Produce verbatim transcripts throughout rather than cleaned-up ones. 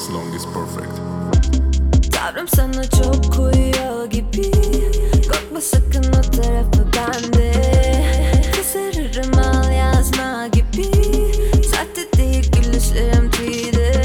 as long as perfect. Tavrım sana çok uyuyor gibi. Korkma sakın, o tarafı bende. Kızarırım al yazma gibi. Sahte değil gülüşlerim tüyde.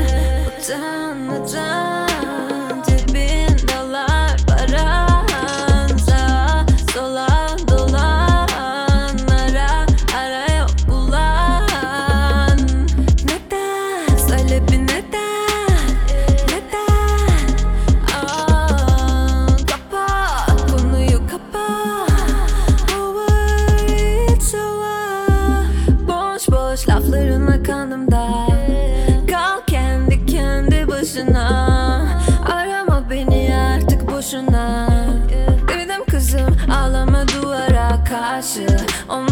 Utanmadan cebin dolar paransa. Sola dolan ara ara yok bulan. Neden? Söyle bir neden? Neden? Aa, kapa konuyu kapa. Over it's over. Boş boş laflarına kanımda. Kal kendi kendi başına. Arama beni artık boşuna. Dedim kızım ağlama duvara karşı.